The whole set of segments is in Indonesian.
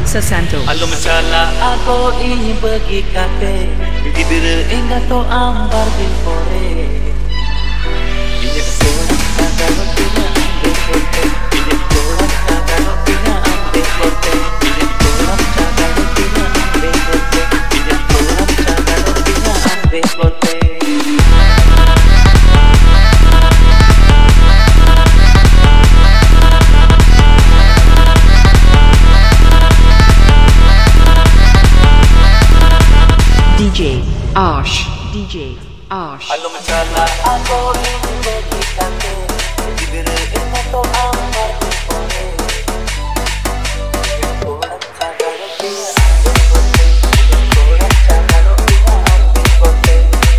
Sasanto. Alum sala ako ibagi kate, ibire inga to ambar di pore. Ini ko kagalo pina ande kote, ini ko kagalo pina ande kote, ini ko kagalo pina ande kote, ini ko kagalo pina ande kote. DJ Ash. DJ Ash. Alum sala ako ibagi kate, ibire inga to ambar di pore. Ini ko kagalo pina ande kote, ini ko kagalo pina ande kote.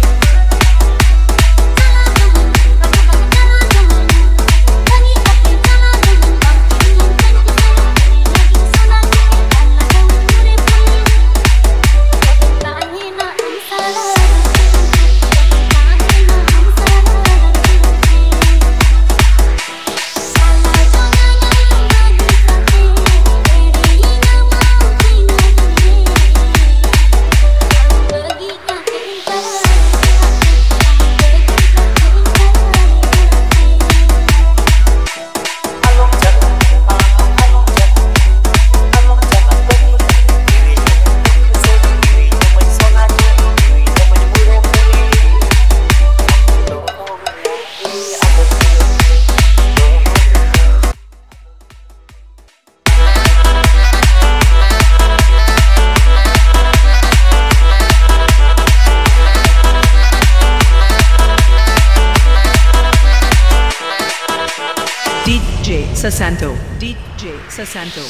DJ Sasanto. DJ Sasanto.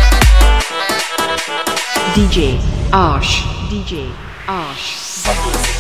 DJ Ash. DJ Ash.